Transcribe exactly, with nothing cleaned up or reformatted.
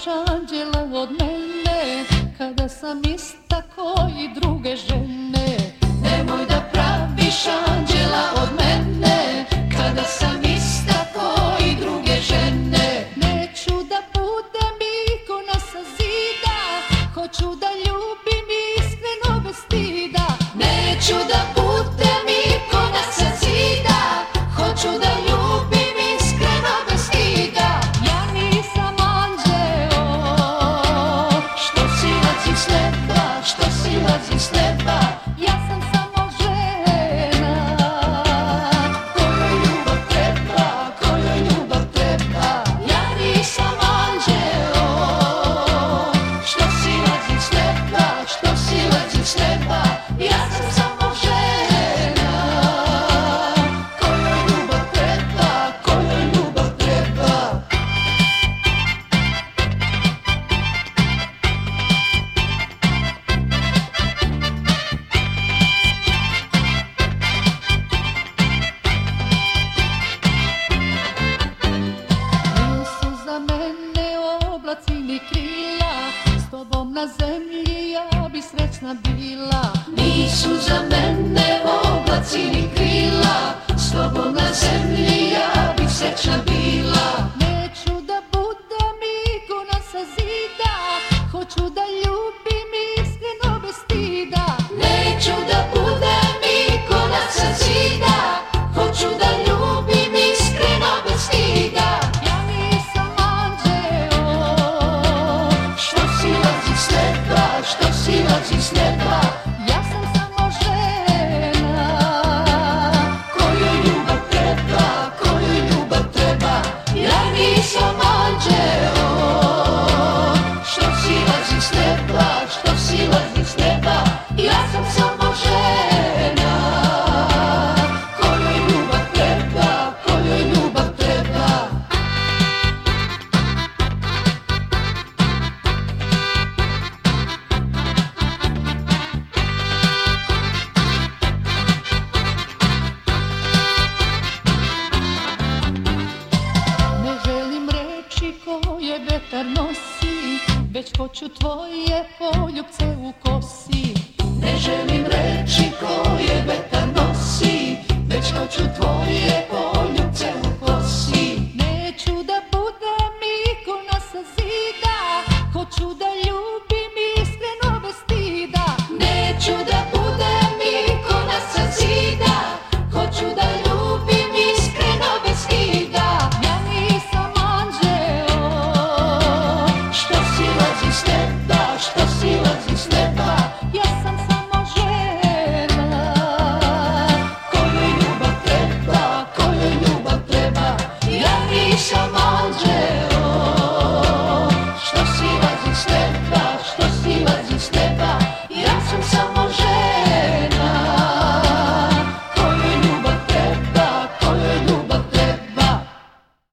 praviš anđela od mene, kada sam ista koji druge žene. Nemoj da praviš anđela od mene, kada sam ista koji druge žene. Neću da budem ikona sa zida, hoću da ljubim iskreno bez stida. Neću da budem ikona sa zida, hoću da ljubim iskreno bez stida. Ja nisam anđeo što silazi s neba, što silazi s neba. Ja sam samo žena kojoj ljubav treba, kojoj ljubav treba. Ja nisam anđeo što silazi s neba, što silazi s neba. Ja sam samo žena kojoj ljubav treba, kojoj ljubav treba. Nisu za mene oblaci ni krila, s tobom na zemlji ja bi srećna bila. Nisu za mene oblaci ni krila, s tobom na zemlji ja bi srećna bila. Neću da budem ikona sa zida, hoću da ljubim iskreno bez stida. Neću da budem ikona sa zida, hoću da ljubim iskreno bez stida. Ja nisam anđeo što silazi s neba, što silazi s neba. Ja sam samo žena kojoj ljubav treba, kojoj ljubav treba. Ja nisam anđeo što silazi s neba, što silazi s neba. Ja sam samo žena kojoj ljubav treba, kojoj ljubav treba. Ne želim reči koje vetar nosi, već hoću tvoje poljupce u kosi. Ne želim reči koje vetar nosi, već hoću tvoje poljupce